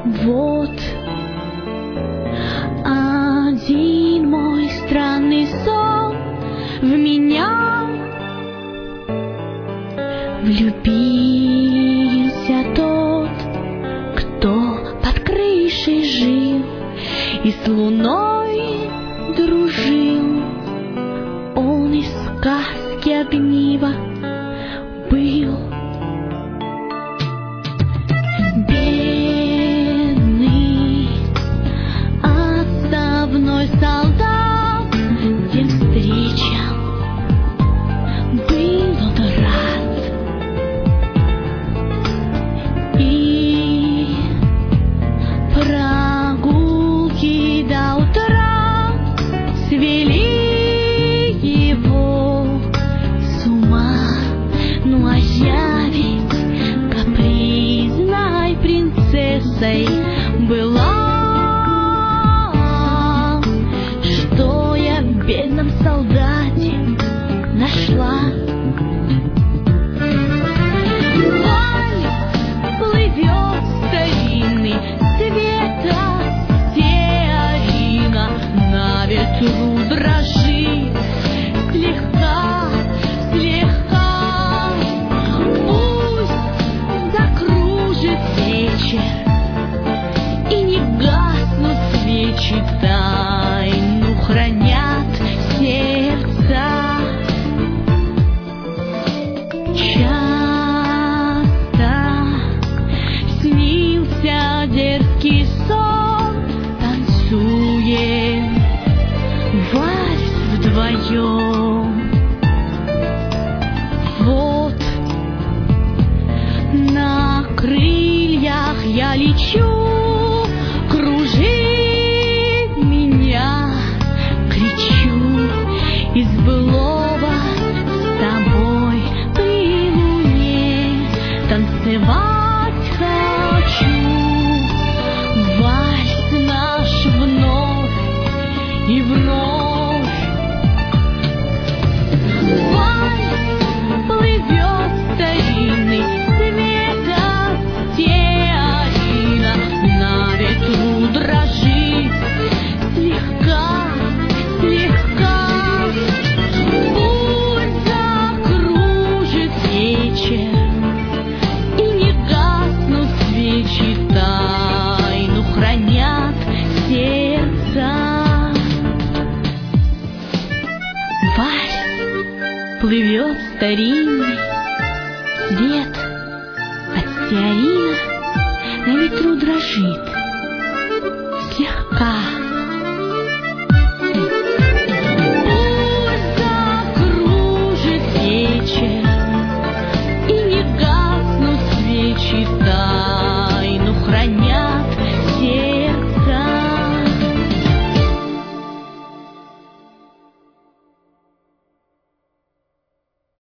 Вот один мой странный сон в меня влюбился тот, кто под крышей жил и с луной дружил. Он из сказки огнива был. Бедный отставной солдат тем встречам был он рад. И прогулки до утра свели его с ума. Ну а я ведь капризной принцессой была. Что я в бедном солдате нашла? Вальс плывет старинный, цвета стеарина, на ветру дрожит слегка, слегка. Пусть закружит вечер и не гаснут свечи, тайну хранят сердца. Часто снился дерзкий сон, танцуем вальс вдвоем. Вот на крыльях я лечу, кружит меня, кричу из былого с тобой при луне танцевать хочу. Вальс наш вновь и вновь. Вальс плывет старинный, цвета стеарина, на ветру дрожит слегка, слегка. Пусть закружит вечер и не гаснут свечи, тайну хранят сердца. Вальс плывет старинный, свет от стеарина на ветру дрожит